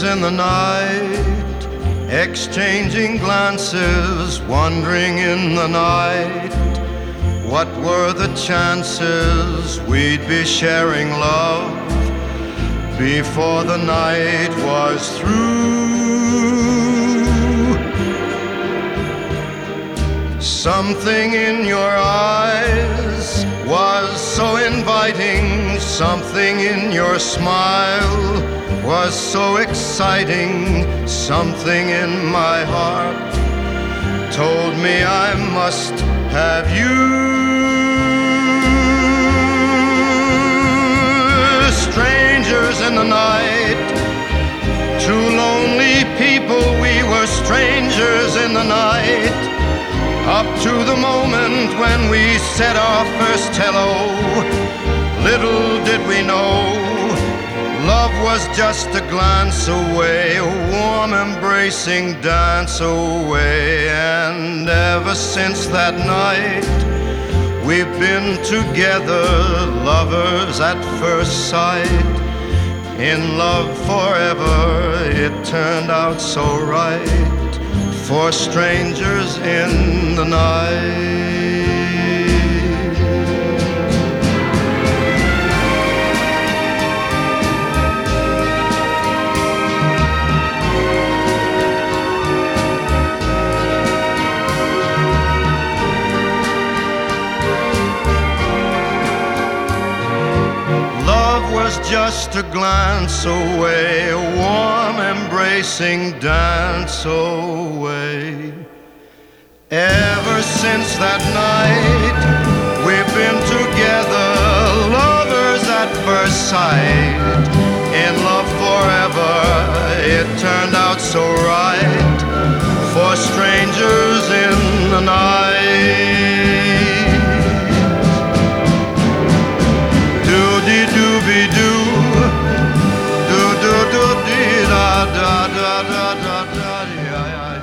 in the night, exchanging glances, wandering in the night. What were the chances we'd be sharing love before the night was through? Something in your eyes was so inviting, something in your smile was so exciting, something in my heart told me I must have you. Strangers in the night, two lonely people, we were strangers in the night. Up to the moment when we said our first hello, little did we know, love was just a glance away, a warm embracing dance away. And ever since that night, we've been together, lovers at first sight. In love forever, it turned out so right, for strangers in the night. Love was just a glance away, a warm embracing dance away. Ever since that night, we've been together, lovers at first sight. In love forever, it turned out so right, for strangers in the night. Do-dee-doo-be-doo, do-do-do-dee-da-da-da-da-da-da-da-da-da.